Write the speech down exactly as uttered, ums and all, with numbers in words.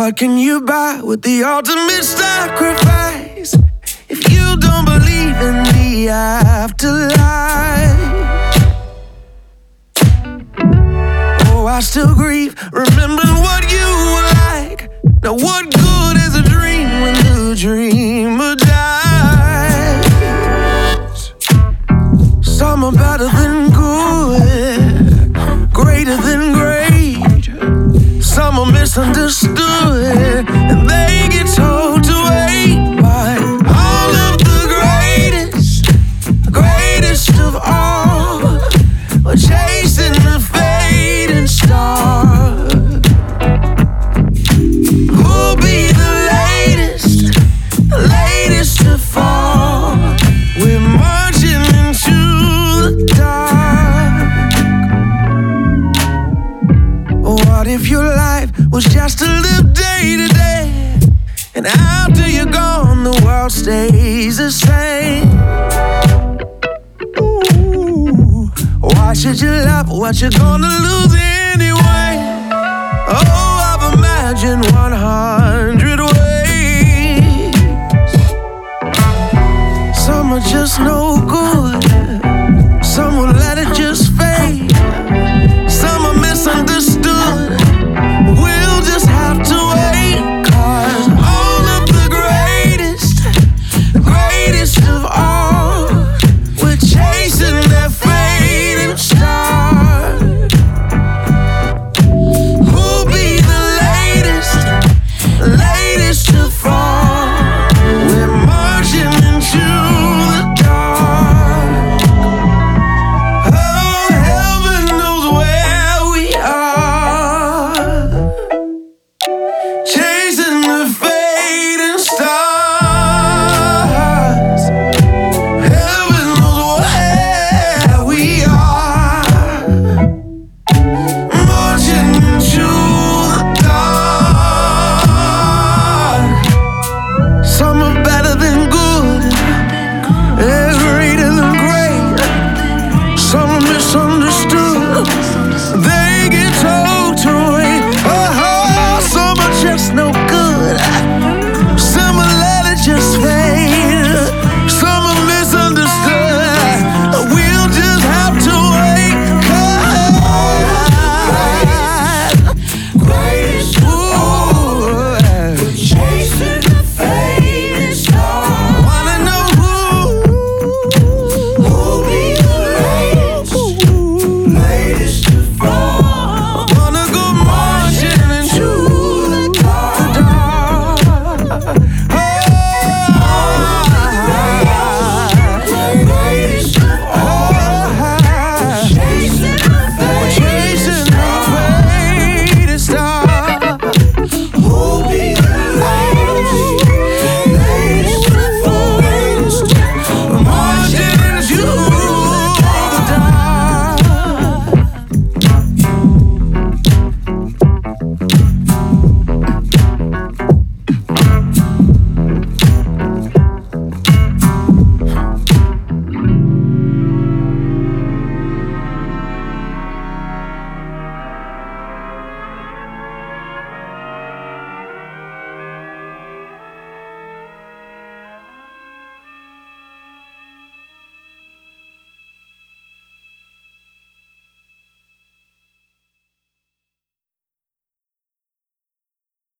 What can you buy with the ultimate sacrifice if you don't believe in the afterlife? Oh, I still grieve, remembering what you were like. Now what good is a dream when the dreamer dies? Some are better than good, greater than great. Some are misunderstood, and they get told to wait. But all of the greatest, greatest of all, are chasing the fading star. Who'll be the latest, the latest to fall? We're marching into the dark. What if your life was just to live day to day, and after you're gone the world stays the same? Ooh, why should you love what you're gonna lose anyway? Oh, I've imagined one hundred ways. Some are just no good,